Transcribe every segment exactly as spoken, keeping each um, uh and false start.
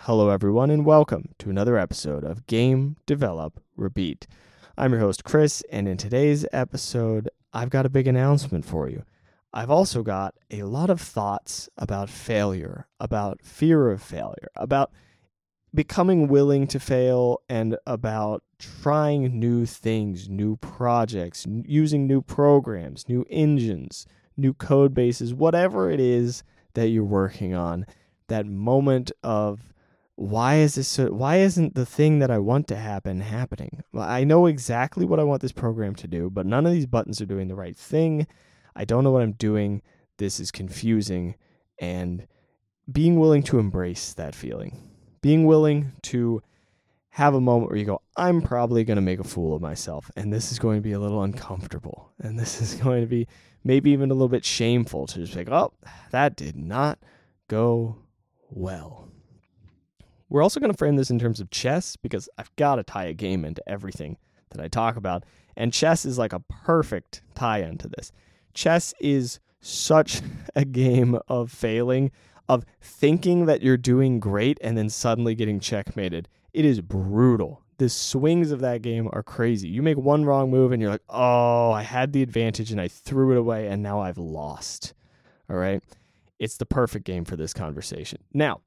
Hello, everyone, and welcome to another episode of Game, Develop, Repeat. I'm your host, Chris, and in today's episode, I've got a big announcement for you. I've also got a lot of thoughts about failure, about fear of failure, about becoming willing to fail, and about trying new things, new projects, n- using new programs, new engines, new code bases, whatever it is that you're working on. That moment of why is this so, why isn't the thing that I want to happen happening? Well, I know exactly what I want this program to do, but none of these buttons are doing the right thing. I don't know what I'm doing. This is confusing. And being willing to embrace that feeling, being willing to have a moment where you go, I'm probably going to make a fool of myself, and this is going to be a little uncomfortable, and this is going to be maybe even a little bit shameful to just be like, oh, that did not go well. We're also going to frame this in terms of chess, because I've got to tie a game into everything that I talk about, and chess is like a perfect tie-in to this. Chess is such a game of failing, of thinking that you're doing great and then suddenly getting checkmated. It is brutal. The swings of that game are crazy. You make one wrong move and you're like, oh, I had the advantage and I threw it away and now I've lost. All right? It's the perfect game for this conversation. Now,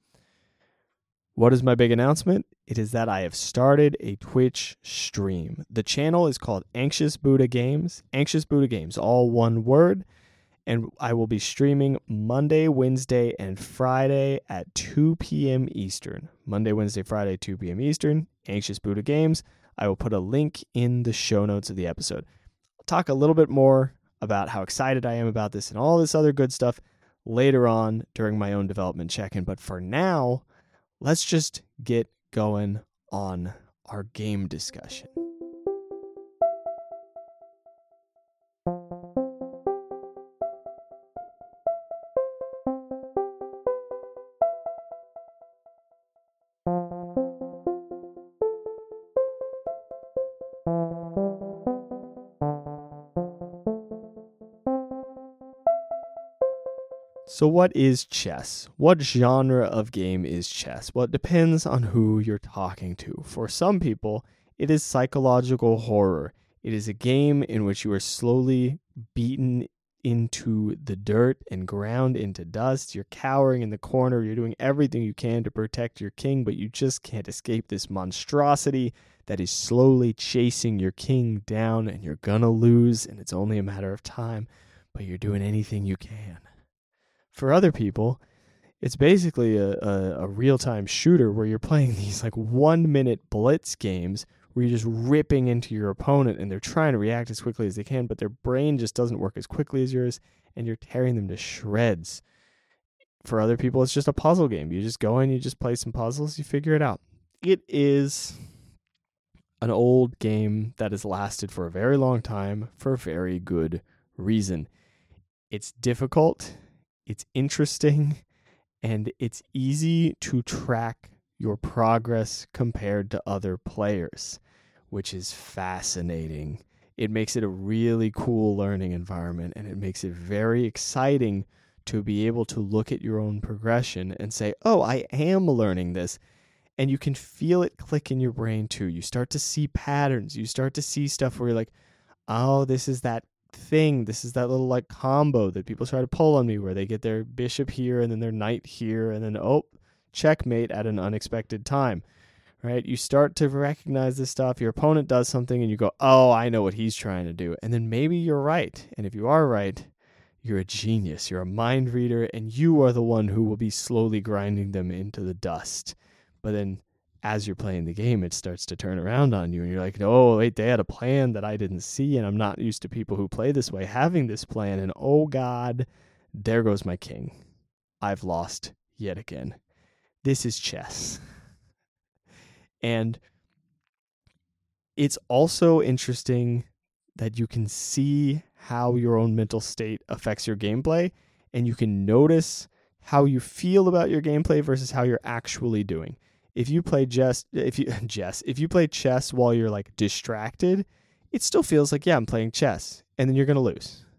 what is my big announcement? It is that I have started a Twitch stream. The channel is called Anxious Buddha Games. Anxious Buddha Games, all one word. And I will be streaming Monday, Wednesday, and Friday at two p.m. Eastern. Monday, Wednesday, Friday, two p.m. Eastern. Anxious Buddha Games. I will put a link in the show notes of the episode. I'll talk a little bit more about how excited I am about this and all this other good stuff later on during my own development check-in. But for now, let's just get going on our game discussion. So what is chess? What genre of game is chess? Well, it depends on who you're talking to. For some people, it is psychological horror. It is a game in which you are slowly beaten into the dirt and ground into dust. You're cowering in the corner. You're doing everything you can to protect your king, but you just can't escape this monstrosity that is slowly chasing your king down, and you're gonna lose, and it's only a matter of time, but you're doing anything you can. For other people, it's basically a, a, a real-time shooter where you're playing these like one-minute blitz games where you're just ripping into your opponent and they're trying to react as quickly as they can, but their brain just doesn't work as quickly as yours, and you're tearing them to shreds. For other people, it's just a puzzle game. You just go in, you just play some puzzles, you figure it out. It is an old game that has lasted for a very long time for a very good reason. It's difficult. It's interesting, and it's easy to track your progress compared to other players, which is fascinating. It makes it a really cool learning environment, and it makes it very exciting to be able to look at your own progression and say, oh, I am learning this. And you can feel it click in your brain too. You start to see patterns. You start to see stuff where you're like, oh, this is that thing. This is that little like combo that people try to pull on me where they get their bishop here and then their knight here and then, oh, checkmate at an unexpected time, right? You start to recognize this stuff. Your opponent does something and you go, oh, I know what he's trying to do. And then maybe you're right. And if you are right, you're a genius. You're a mind reader, and you are the one who will be slowly grinding them into the dust. But then as you're playing the game, it starts to turn around on you, and you're like, oh, wait, they had a plan that I didn't see, and I'm not used to people who play this way having this plan, and oh, God, there goes my king. I've lost yet again. This is chess. And it's also interesting that you can see how your own mental state affects your gameplay, and you can notice how you feel about your gameplay versus how you're actually doing. If you play chess, if you chess, if you play chess while you're like distracted, it still feels like, yeah, I'm playing chess, and then you're going to lose.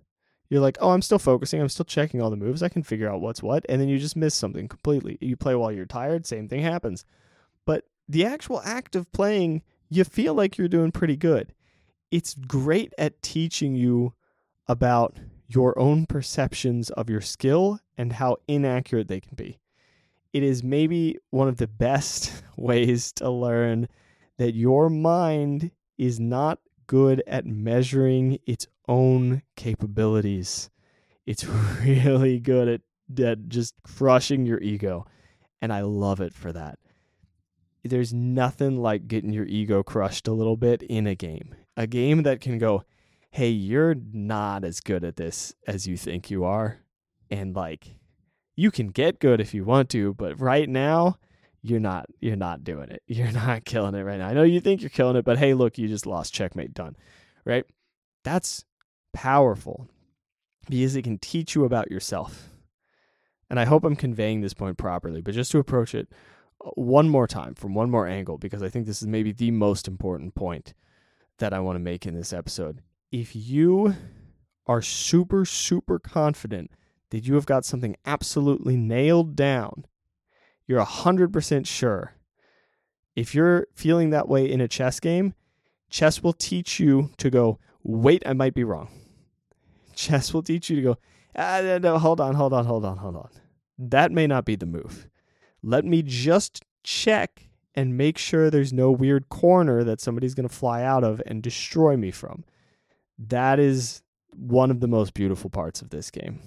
You're like, oh, I'm still focusing. I'm still checking all the moves. I can figure out what's what. And then you just miss something completely. You play while you're tired. Same thing happens. But the actual act of playing, you feel like you're doing pretty good. It's great at teaching you about your own perceptions of your skill and how inaccurate they can be. It is maybe one of the best ways to learn that your mind is not good at measuring its own capabilities. It's really good at, at just crushing your ego, and I love it for that. There's nothing like getting your ego crushed a little bit in a game. A game that can go, hey, you're not as good at this as you think you are, and like, you can get good if you want to, but right now, you're not you're not doing it. You're not killing it right now. I know you think you're killing it, but hey, look, you just lost. Checkmate, done. Right? That's powerful because it can teach you about yourself. And I hope I'm conveying this point properly, but just to approach it one more time from one more angle, because I think this is maybe the most important point that I want to make in this episode. If you are super, super confident that you have got something absolutely nailed down, you're one hundred percent sure. If you're feeling that way in a chess game, chess will teach you to go, wait, I might be wrong. Chess will teach you to go, ah, no, no, hold on, hold on, hold on, hold on. That may not be the move. Let me just check and make sure there's no weird corner that somebody's going to fly out of and destroy me from. That is one of the most beautiful parts of this game.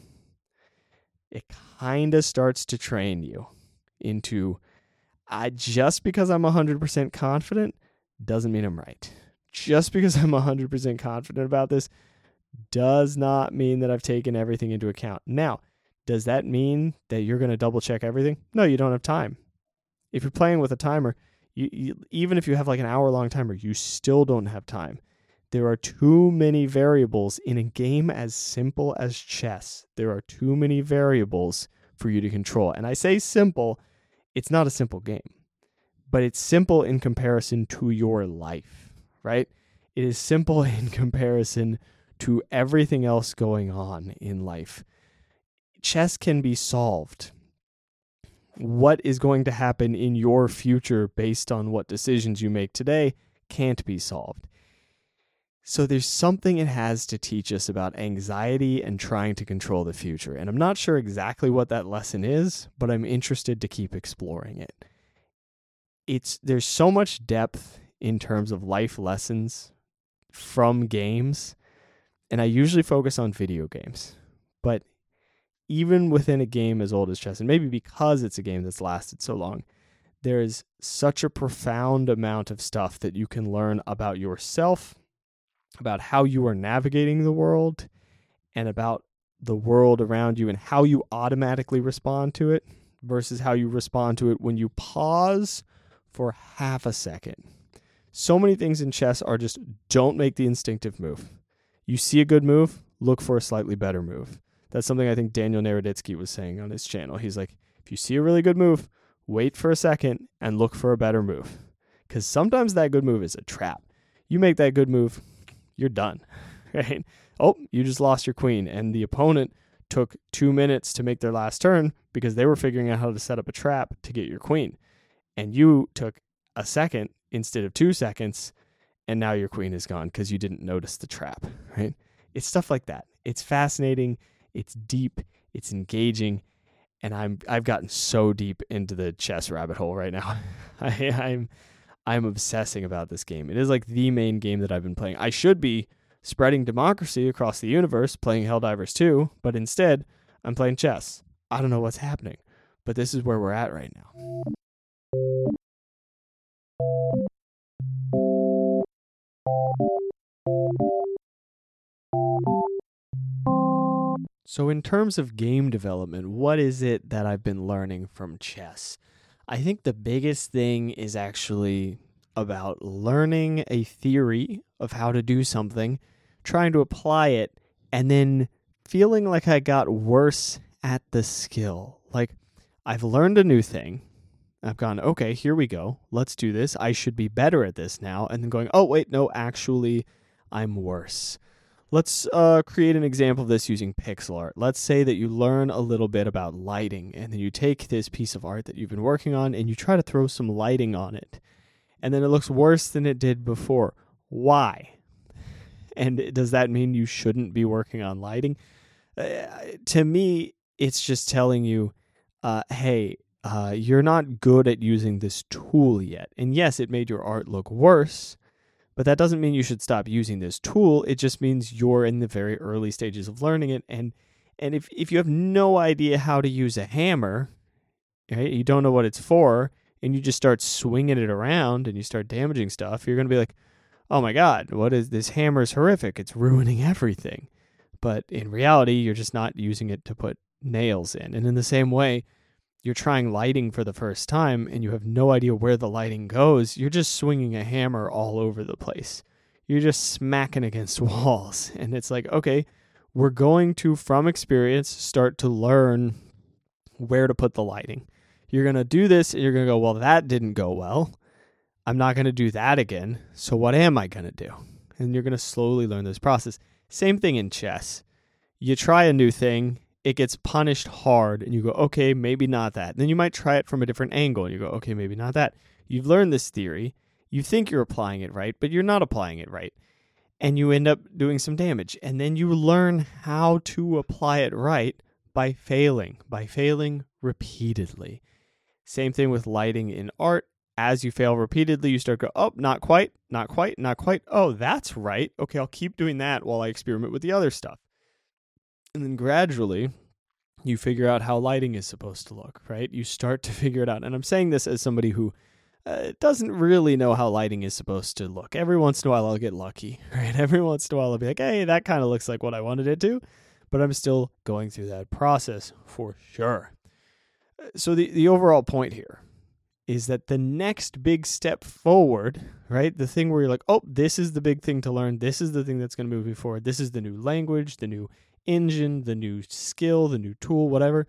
It kind of starts to train you into, I just because I'm one hundred percent confident doesn't mean I'm right. Just because I'm one hundred percent confident about this does not mean that I've taken everything into account. Now, does that mean that you're going to double check everything? No, you don't have time. If you're playing with a timer, you, you, even if you have like an hour long timer, you still don't have time. There are too many variables in a game as simple as chess. There are too many variables for you to control. And I say simple, it's not a simple game, but it's simple in comparison to your life, right? It is simple in comparison to everything else going on in life. Chess can be solved. What is going to happen in your future based on what decisions you make today can't be solved. So there's something it has to teach us about anxiety and trying to control the future. And I'm not sure exactly what that lesson is, but I'm interested to keep exploring it. It's there's so much depth in terms of life lessons from games, and I usually focus on video games. But even within a game as old as chess, and maybe because it's a game that's lasted so long, there is such a profound amount of stuff that you can learn about yourself, about how you are navigating the world, and about the world around you and how you automatically respond to it versus how you respond to it when you pause for half a second. So many things in chess are just don't make the instinctive move. You see a good move, look for a slightly better move. That's something I think Daniel Naroditsky was saying on his channel. He's like, if you see a really good move, wait for a second and look for a better move. Because sometimes that good move is a trap. You make that good move, you're done, right? Oh, you just lost your queen, and the opponent took two minutes to make their last turn because they were figuring out how to set up a trap to get your queen. And you took a second instead of two seconds, and now your queen is gone because you didn't notice the trap, right? It's stuff like that. It's fascinating. It's deep. It's engaging. And I'm, I've gotten so deep into the chess rabbit hole right now. I, I'm I'm obsessing about this game. It is like the main game that I've been playing. I should be spreading democracy across the universe, playing Helldivers two, but instead, I'm playing chess. I don't know what's happening, but this is where we're at right now. So in terms of game development, what is it that I've been learning from chess? I think the biggest thing is actually about learning a theory of how to do something, trying to apply it, and then feeling like I got worse at the skill. Like, I've learned a new thing. I've gone, okay, here we go. Let's do this. I should be better at this now. And then going, oh, wait, no, actually, I'm worse. Let's uh, create an example of this using pixel art. Let's say that you learn a little bit about lighting, and then you take this piece of art that you've been working on and you try to throw some lighting on it. And then it looks worse than it did before. Why? And does that mean you shouldn't be working on lighting? Uh, to me, it's just telling you, uh, hey, uh, you're not good at using this tool yet. And yes, it made your art look worse, but that doesn't mean you should stop using this tool. It just means you're in the very early stages of learning it. And and if, if you have no idea how to use a hammer, right, you don't know what it's for, and you just start swinging it around and you start damaging stuff, you're going to be like, oh my God, what is this? Hammer is horrific. It's ruining everything. But in reality, you're just not using it to put nails in. And in the same way, you're trying lighting for the first time and you have no idea where the lighting goes. You're just swinging a hammer all over the place. You're just smacking against walls. And it's like, okay, we're going to, from experience, start to learn where to put the lighting. You're going to do this and you're going to go, well, that didn't go well. I'm not going to do that again. So what am I going to do? And you're going to slowly learn this process. Same thing in chess. You try a new thing, it gets punished hard, and you go, okay, maybe not that. Then you might try it from a different angle, and you go, okay, maybe not that. You've learned this theory. You think you're applying it right, but you're not applying it right. And you end up doing some damage. And then you learn how to apply it right by failing, by failing repeatedly. Same thing with lighting in art. As you fail repeatedly, you start to go, oh, not quite, not quite, not quite. Oh, that's right. Okay, I'll keep doing that while I experiment with the other stuff. And then gradually, you figure out how lighting is supposed to look, right? You start to figure it out. And I'm saying this as somebody who uh, doesn't really know how lighting is supposed to look. Every once in a while, I'll get lucky, right? Every once in a while, I'll be like, hey, that kind of looks like what I wanted it to. But I'm still going through that process for sure. So the, the overall point here is that the next big step forward, right? The thing where you're like, oh, this is the big thing to learn. This is the thing that's going to move me forward. This is the new language, the new engine, the new skill, the new tool, whatever,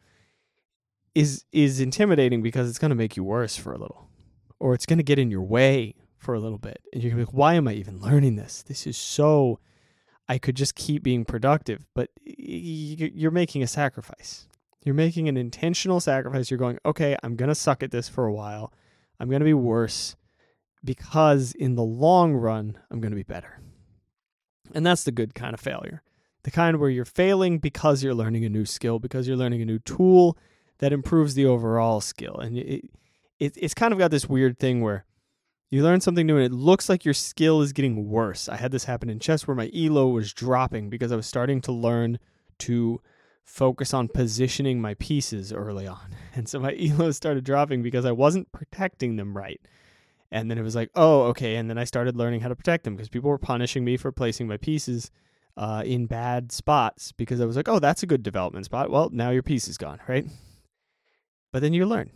is is intimidating because it's going to make you worse for a little. Or it's going to get in your way for a little bit. And you're going to be like, why am I even learning this? This is so, I could just keep being productive. But you're making a sacrifice. You're making an intentional sacrifice. You're going, okay, I'm going to suck at this for a while. I'm going to be worse because in the long run, I'm going to be better. And that's the good kind of failure. The kind where you're failing because you're learning a new skill, because you're learning a new tool that improves the overall skill. And it, it it's kind of got this weird thing where you learn something new and it looks like your skill is getting worse. I had this happen in chess where my E L O was dropping because I was starting to learn to focus on positioning my pieces early on. And so my E L O started dropping because I wasn't protecting them right. And then it was like, oh, okay. And then I started learning how to protect them because people were punishing me for placing my pieces uh, in bad spots because I was like, oh, that's a good development spot. Well, now your piece is gone, right? But then you learn.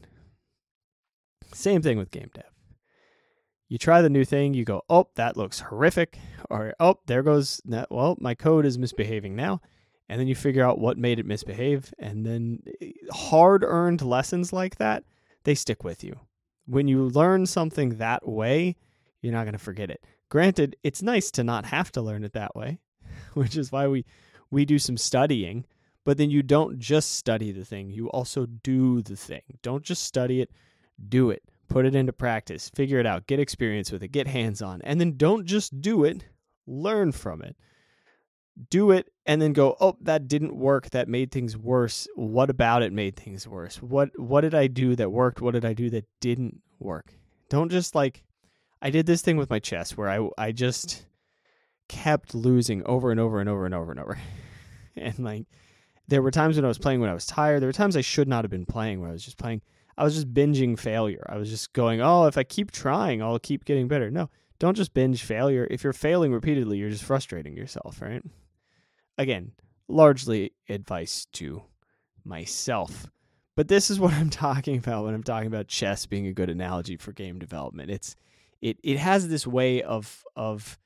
Same thing with game dev. You try the new thing, you go, oh, that looks horrific. Or, oh, there goes that. Well, my code is misbehaving now. And then you figure out what made it misbehave. And then hard-earned lessons like that, they stick with you. When you learn something that way, you're not going to forget it. Granted, it's nice to not have to learn it that way, which is why we, we do some studying. But then you don't just study the thing. You also do the thing. Don't just study it. Do it. Put it into practice. Figure it out. Get experience with it. Get hands-on. And then don't just do it. Learn from it. Do it and then go, oh, that didn't work. That made things worse. What about it made things worse? What what did I do that worked? What did I do that didn't work? Don't just like, I did this thing with my chess where I, I just kept losing over and over and over and over and over. And like, there were times when I was playing when I was tired. There were times I should not have been playing when I was just playing. I was just binging failure. I was just going, oh, if I keep trying, I'll keep getting better. No, don't just binge failure. If you're failing repeatedly, you're just frustrating yourself, right? Again, largely advice to myself. But this is what I'm talking about when I'm talking about chess being a good analogy for game development. It's it it has this way of of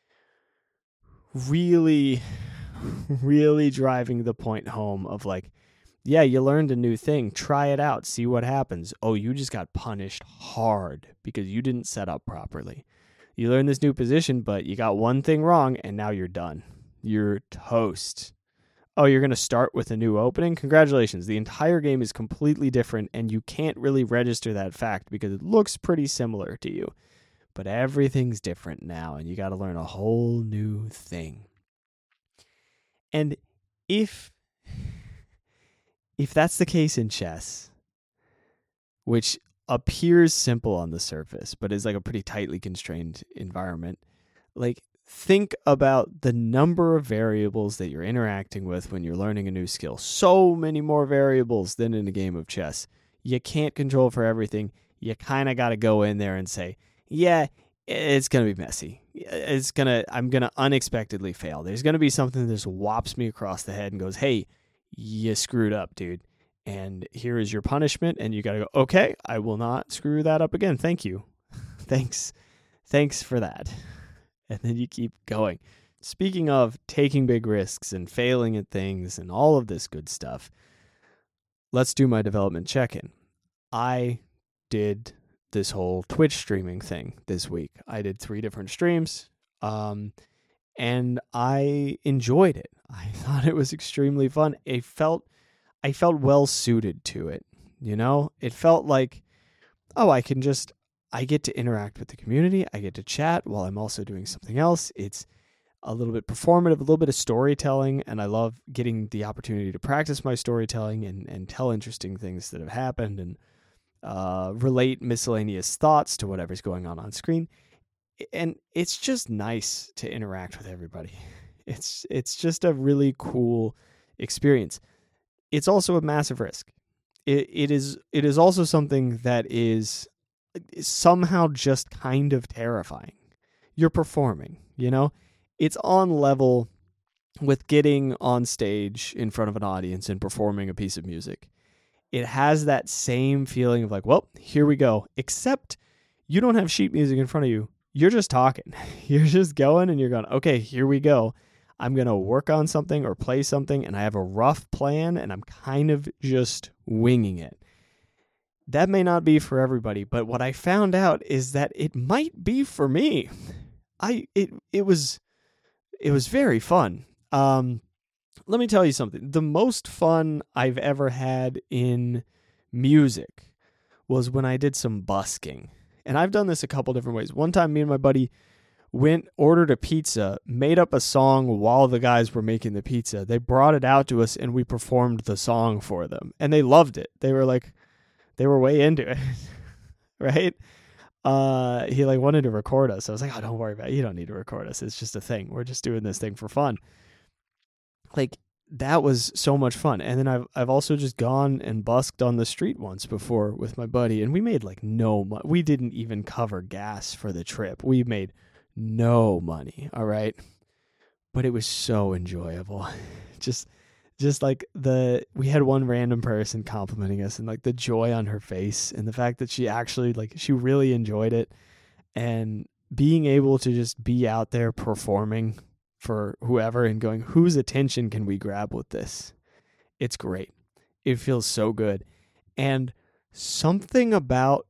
really, really driving the point home of like, yeah, you learned a new thing. Try it out. See what happens. Oh, you just got punished hard because you didn't set up properly. You learned this new position, but you got one thing wrong, and now you're done. you're toast. Oh, you're going to start with a new opening? Congratulations. The entire game is completely different, and you can't really register that fact because it looks pretty similar to you. But everything's different now, and you got to learn a whole new thing. And if if that's the case in chess, which appears simple on the surface, but is like a pretty tightly constrained environment, like, think about the number of variables that you're interacting with when you're learning a new skill. So many more variables than in a game of chess. You can't control for everything. You kind of got to go in there and say, yeah, it's going to be messy. It's going to, I'm going to unexpectedly fail. There's going to be something that just whops me across the head and goes, hey, you screwed up, dude. And here is your punishment. And you got to go, okay, I will not screw that up again. Thank you. Thanks. Thanks for that. And then you keep going. Speaking of taking big risks and failing at things and all of this good stuff, let's do my development check-in. I did this whole Twitch streaming thing this week. I did three different streams, um, and I enjoyed it. I thought it was extremely fun. It felt, I felt well suited to it. You know, it felt like, oh, I can just, I get to interact with the community. I get to chat while I'm also doing something else. It's a little bit performative, a little bit of storytelling, and I love getting the opportunity to practice my storytelling and, and tell interesting things that have happened and uh, relate miscellaneous thoughts to whatever's going on on screen. And it's just nice to interact with everybody. It's it's just a really cool experience. It's also a massive risk. It it is it is also something that is somehow just kind of terrifying. You're performing, you know? It's on level with getting on stage in front of an audience and performing a piece of music. It has that same feeling of like, well, here we go. Except you don't have sheet music in front of you. You're just talking. You're just going and you're going, okay, here we go. I'm going to work on something or play something and I have a rough plan and I'm kind of just winging it. That may not be for everybody, but what I found out is that it might be for me. I it it was it was very fun. Um, let me tell you something. The most fun I've ever had in music was when I did some busking. And I've done this a couple different ways. One time me and my buddy went, ordered a pizza, made up a song while the guys were making the pizza. They brought it out to us and we performed the song for them. And they loved it. They were like, They were way into it, right? Uh, he like wanted to record us. I was like, oh, don't worry about it. You don't need to record us. It's just a thing. We're just doing this thing for fun. Like, that was so much fun. And then I've I've also just gone and busked on the street once before with my buddy, and we made like no money. We didn't even cover gas for the trip. We made no money, all right? But it was so enjoyable. just... Just like the, we had one random person complimenting us and like the joy on her face and the fact that she actually like, she really enjoyed it, and being able to just be out there performing for whoever and going, whose attention can we grab with this? It's great. It feels so good. And something about,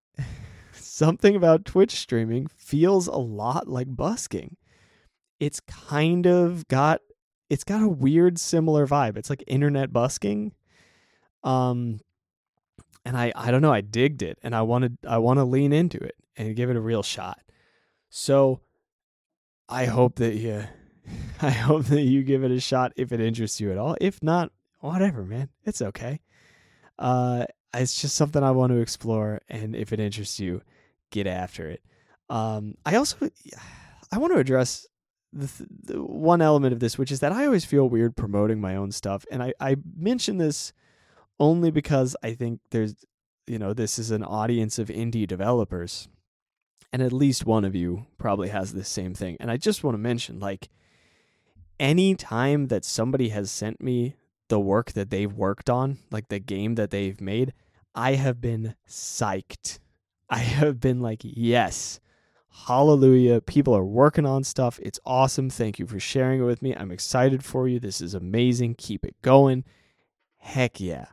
something about Twitch streaming feels a lot like busking. It's kind of got It's got a weird similar vibe. It's like internet busking. Um, and I, I don't know, I digged it and I wanted, I want to lean into it and give it a real shot. So I hope that you, I hope that you give it a shot if it interests you at all. If not, whatever, man, it's okay. Uh, it's just something I want to explore. And if it interests you, get after it. Um, I also, I want to address The, th- the one element of this, which is that I always feel weird promoting my own stuff. And I, I mention this only because I think there's, you know, this is an audience of indie developers. And at least one of you probably has this same thing. And I just want to mention, like, any time that somebody has sent me the work that they've worked on, like the game that they've made, I have been psyched. I have been like, yes, hallelujah. People are working on stuff. It's awesome. Thank you for sharing it with me. I'm excited for you. This is amazing. Keep it going. Heck yeah.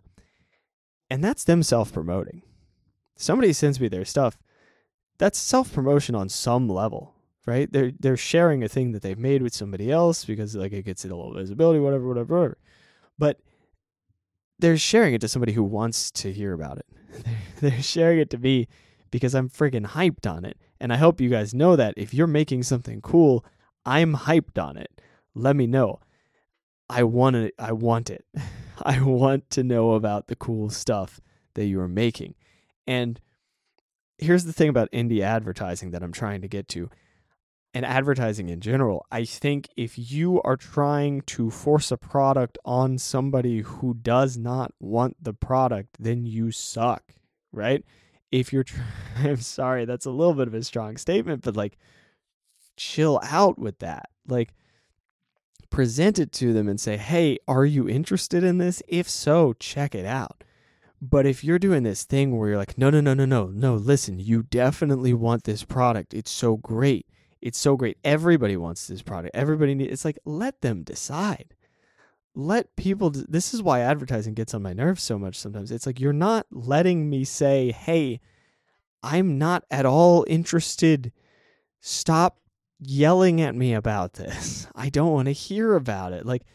And that's them self-promoting. Somebody sends me their stuff. That's self-promotion on some level. right? They're they're sharing a thing that they've made with somebody else because like it gets it a little visibility, whatever, whatever, whatever. But they're sharing it to somebody who wants to hear about it. They're sharing it to me because I'm friggin' hyped on it. And I hope you guys know that if you're making something cool, I'm hyped on it. Let me know. I want it. I want it. I want to know about the cool stuff that you are making. And here's the thing about indie advertising that I'm trying to get to, and advertising in general. I think if you are trying to force a product on somebody who does not want the product, then you suck, right? If you're, try- I'm sorry, that's a little bit of a strong statement, but like, chill out with that. Like, present it to them and say, hey, are you interested in this? If so, check it out. But if you're doing this thing where you're like, no, no, no, no, no, no, listen, you definitely want this product. It's so great. It's so great. Everybody wants this product. Everybody needs, it's like, let them decide. Let people, d- this is why advertising gets on my nerves so much sometimes. It's like, you're not letting me say, hey, I'm not at all interested. Stop yelling at me about this. I don't want to hear about it. Like,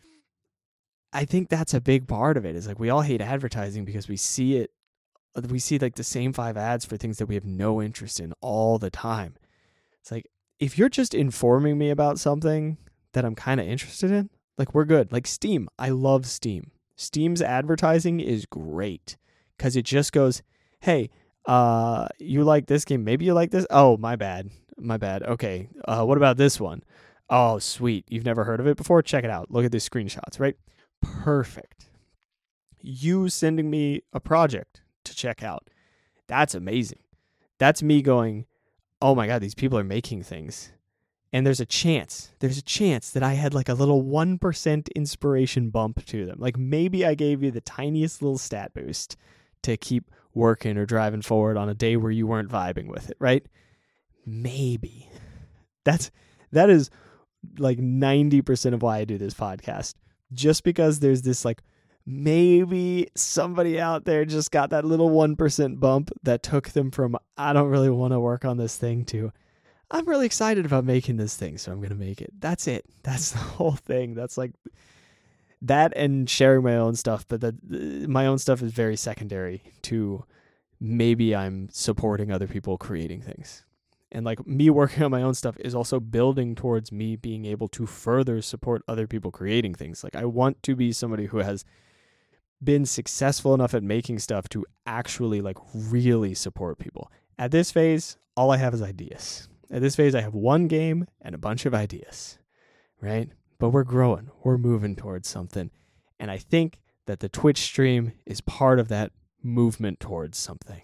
I think that's a big part of it is like, we all hate advertising because we see it. We see like the same five ads for things that we have no interest in all the time. It's like, if you're just informing me about something that I'm kind of interested in, like we're good. Like Steam. I love Steam. Steam's advertising is great because it just goes, hey, uh, you like this game. Maybe you like this. Oh, my bad. My bad. Okay. Uh, what about this one? Oh, sweet. You've never heard of it before? Check it out. Look at these screenshots, right? Perfect. You sending me a project to check out. That's amazing. That's me going, oh my God, these people are making things. And there's a chance, there's a chance that I had like a little one percent inspiration bump to them. Like maybe I gave you the tiniest little stat boost to keep working or driving forward on a day where you weren't vibing with it, right? Maybe. That's, that is like ninety percent of why I do this podcast. Just because there's this like, maybe somebody out there just got that little one percent bump that took them from, I don't really want to work on this thing to, I'm really excited about making this thing, so I'm going to make it. That's it. That's the whole thing. That's like that and sharing my own stuff. But that my own stuff is very secondary to maybe I'm supporting other people creating things. And like me working on my own stuff is also building towards me being able to further support other people creating things. Like I want to be somebody who has been successful enough at making stuff to actually like really support people. At this phase, all I have is ideas. At this phase, I have one game and a bunch of ideas, right? But we're growing. We're moving towards something. And I think that the Twitch stream is part of that movement towards something.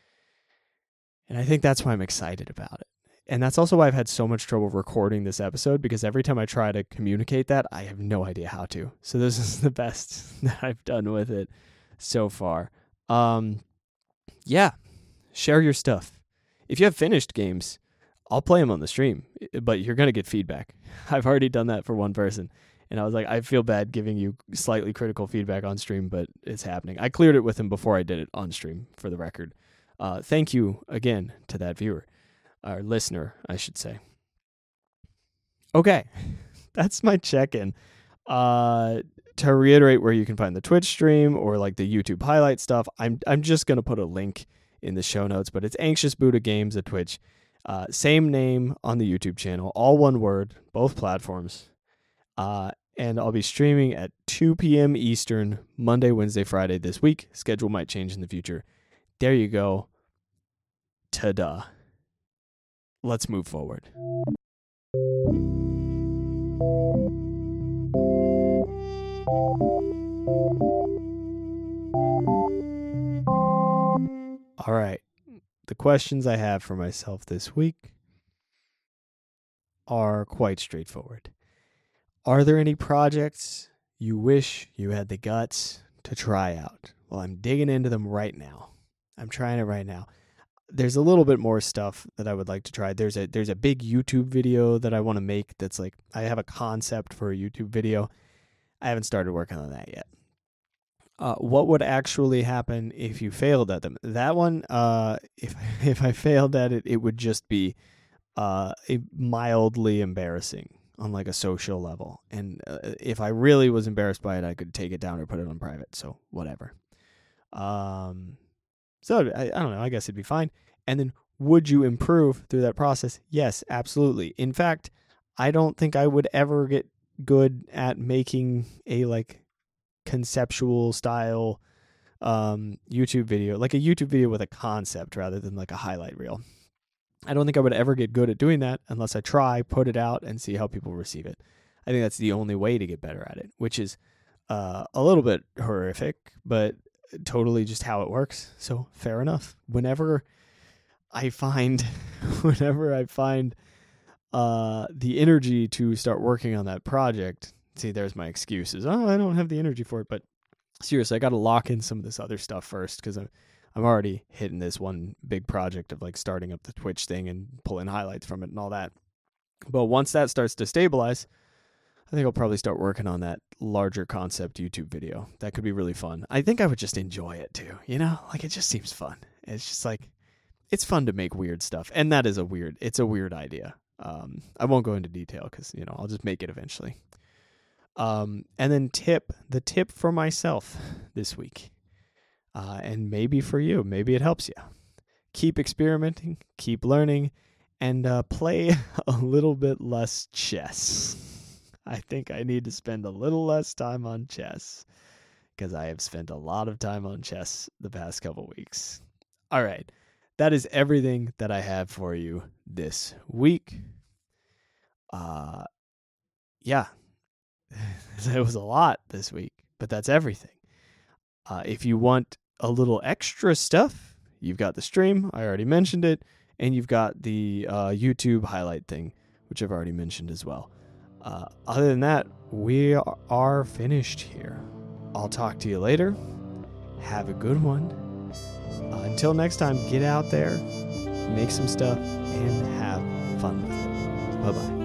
And I think that's why I'm excited about it. And that's also why I've had so much trouble recording this episode, because every time I try to communicate that, I have no idea how to. So this is the best that I've done with it so far. Um, yeah, share your stuff. If you have finished games, I'll play them on the stream, but you're going to get feedback. I've already done that for one person. And I was like, I feel bad giving you slightly critical feedback on stream, but it's happening. I cleared it with him before I did it on stream, for the record. Uh, thank you again to that viewer, or listener, I should say. Okay, that's my check-in. Uh, to reiterate where you can find the Twitch stream or like the YouTube highlight stuff, I'm I'm just going to put a link in the show notes, but it's Anxious Buddha Games at Twitch. Uh, same name on the YouTube channel, all one word, both platforms. Uh, and I'll be streaming at two p.m. Eastern, Monday, Wednesday, Friday this week. Schedule might change in the future. There you go. Ta-da. Let's move forward. All right. The questions I have for myself this week are quite straightforward. Are there any projects you wish you had the guts to try out? Well, I'm digging into them right now. I'm trying it right now. There's a little bit more stuff that I would like to try. There's a there's a big YouTube video that I want to make that's like, I have a concept for a YouTube video. I haven't started working on that yet. Uh, what would actually happen if you failed at them? That one, uh, if if I failed at it, it would just be uh, mildly embarrassing on like a social level. And uh, if I really was embarrassed by it, I could take it down or put it on private. So whatever. Um, so I, I don't know. I guess it'd be fine. And then would you improve through that process? Yes, absolutely. In fact, I don't think I would ever get good at making a like conceptual style um, YouTube video, like a YouTube video with a concept rather than like a highlight reel. I don't think I would ever get good at doing that unless I try, put it out, and see how people receive it. I think that's the only way to get better at it, which is uh, a little bit horrific, but totally just how it works. So fair enough. Whenever I find, whenever I find uh, the energy to start working on that project, see, there's my excuses. Oh, I don't have the energy for it, but seriously, I got to lock in some of this other stuff first because I'm, I'm already hitting this one big project of like starting up the Twitch thing and pulling highlights from it and all that. But once that starts to stabilize, I think I'll probably start working on that larger concept YouTube video. That could be really fun. I think I would just enjoy it too, you know? Like, it just seems fun. It's just like, it's fun to make weird stuff. And that is a weird, it's a weird idea. Um, I won't go into detail because, you know, I'll just make it eventually. Um, and then tip, the tip for myself this week, uh, and maybe for you, maybe it helps you. Keep experimenting, keep learning, and uh, play a little bit less chess. I think I need to spend a little less time on chess because I have spent a lot of time on chess the past couple weeks. All right. That is everything that I have for you this week. Uh, yeah. It was a lot this week, but that's everything. Uh, if you want a little extra stuff, you've got the stream. I already mentioned it. And you've got the uh, YouTube highlight thing, which I've already mentioned as well. Uh, other than that, we are finished here. I'll talk to you later. Have a good one. Uh, until next time, get out there, make some stuff, and have fun with it. Bye-bye.